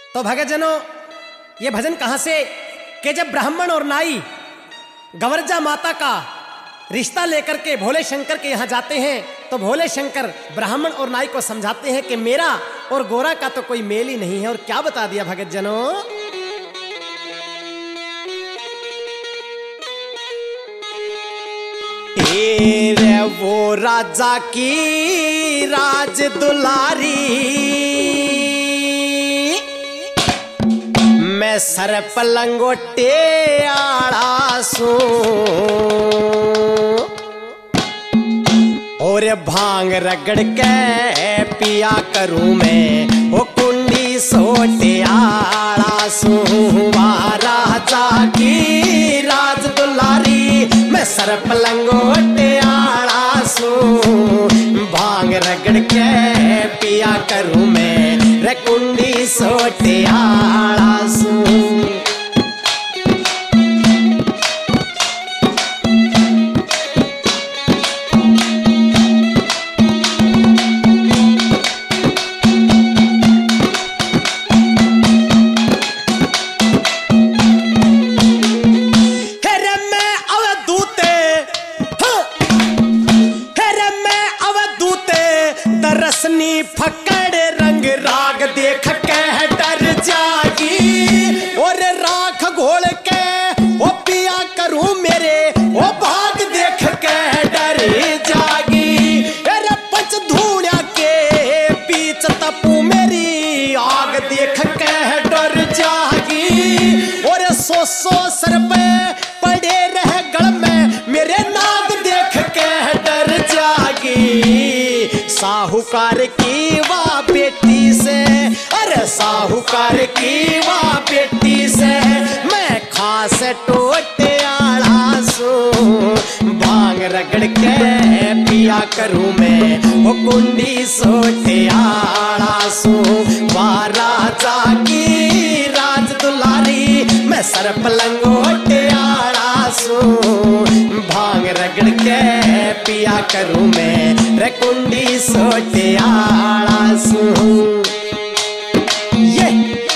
तो भगतजनों, ये भजन कहाँ से कि जब ब्राह्मण और नाई गवर्जा माता का रिश्ता लेकर के भोले शंकर के यहाँ जाते हैं तो भोले शंकर ब्राह्मण और नाई को समझाते हैं कि मेरा और गोरा का तो कोई मेल ही नहीं है। और क्या बता दिया भगतजनों, रे वो राजा की राज दुलारी, मैं सर पलंगोटे आड़ा सू और भांग रगड़ के पिया करूं मैं वो कुंडी सोटे आड़ा सू। राजा की राज दुलारी, मैं सर पलंगोटे आड़ा सू, भांग रगड़ के पिया करूं मैं रे कुंडी सोटे आड़ा सू। रसनी फकड़ रंग राग देख के डर जागी और राख घोल के वो पिया करूं मेरे वो भाग देख के डर जागी। अरे पंच धूणिया के बीच तपू मेरी आग देख के डर जागी और सो सर पे पड़े रह गल में मेरे नाग देख के डर जागी। साहूकार की वाह बेटी से, अरे साहूकार की वाह बेटी से मैं खास टोटे आड़ा सू, भांग रगड़ के पिया करूं मैं वो कुंडी सोटे आड़ा सू। वाह राजा की राज दुलारी, मैं सर पलंगोटे आड़ा सू, भांग रगड़ के पिया करूं मैं रे कुंडी सोटे आड़ा सू। ये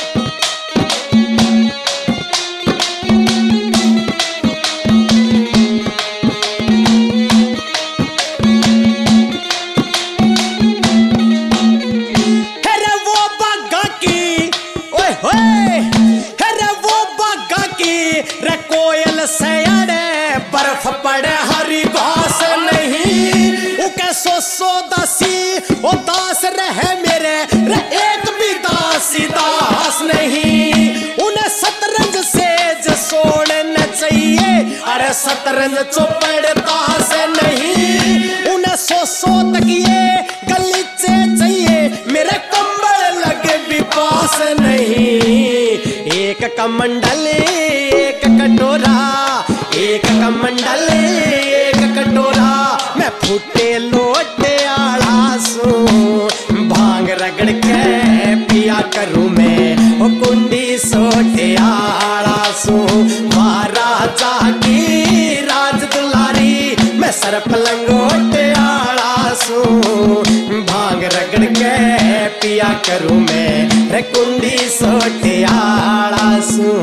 हेरे वो बागा की, ओए होए हेरे वो बागा की रे कोयल सयाने बर्फ पड़े हरी घास नहीं, उके सो दासी ओ दास रहे मेरे रे एक भी दासी दास नहीं। उन्हें शतरंज से सोड़ना चाहिए, अरे शतरंज चौपड़ दास नहीं। उन्हें सो तकिए गलीचे चाहिए मेरे कंबल लगे भी पास नहीं। एक कमंडल एक कटोरा, एक कमंडल एक कटोरा, मैं फूटे लोटे आड़ा सू, भांग रगड़ के पिया करूं मैं वो कुंडी सोटे आड़ा सू। वाह राजा की राज दुलारी, मैं सर पलंगोटे आड़ा सू, भांग रगड़ के पिया करूं मैं रे कुंडी सोटे आड़ा सू।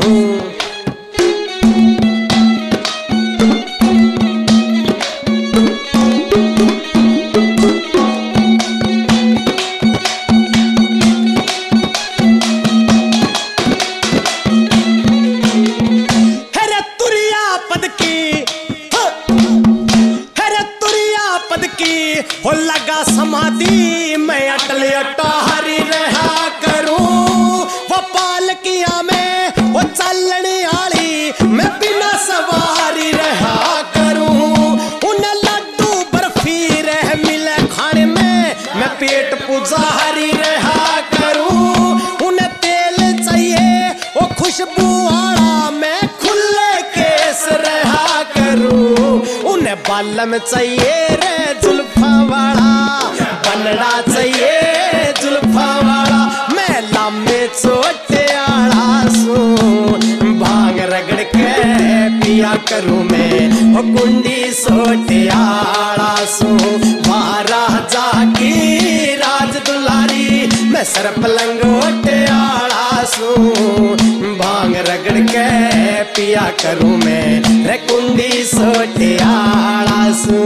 हो लगा समाधि मैं अटल अटारी रहा करूं, वो पालकियां में वो चलने आली मैं बिना सवारी रहा करूं। उन्हें लड्डू बर्फी रह मिले खाने में मैं पेट पुजारी रहा करूं। उन्हें तेल चाहिए वो खुशबू आड़ा मैं खुले केस रहा करूं। उन्हें बालम चाहिए रे जुल्फा वाला, बनड़ा चाहिए जुल्फा वाला, मैं लंबे छोटे आड़ा सू, भांग रगड़ के पिया करूं मैं वो कुंडी सोटे आड़ा सू। वाह राजा की राज दुलारी, मैं सर पलंगोटे आड़ा सू भांग रगड़ के पिया करूं मैं रे कुंडी सोटियाला सू।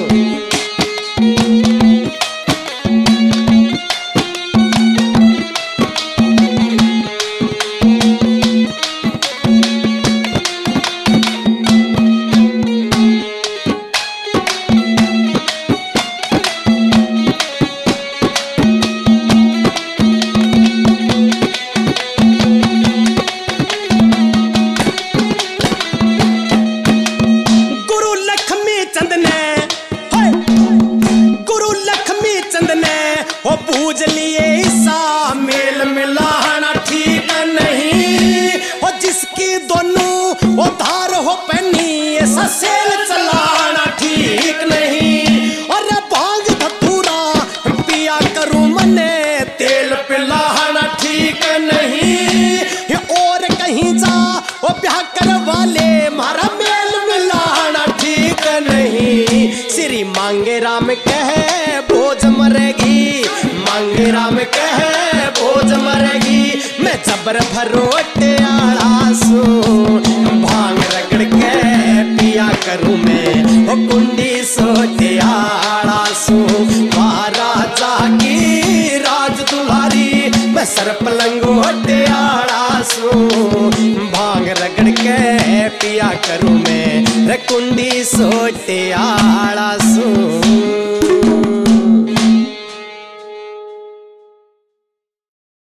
पूज लिए सा मेल मिलाना ठीक नहीं हो, जिसकी दोनों वो धार हो पन्नी ऐसा सेल चलाना ठीक नहीं। और भांग धतूरा पिया करूं मने तेल पिलाना ठीक नहीं। और कहीं जा वो ब्याह करवा ले मारा मेल मिलाना ठीक नहीं। श्री मांगे राम कहे बोझ मरेगी, मांगे राम कहे बोझ मरेगी। मैं जबर भरोटियाला सू भांग रगड़ के पिया करूं मैं वो कुंडी सोटियाला सू। महाराजा की राज दुलारी मैं सर्प लंगोटियाला सू भांग रगड़ के पिया करूं मैं रे कुंडी सोटियाला सू।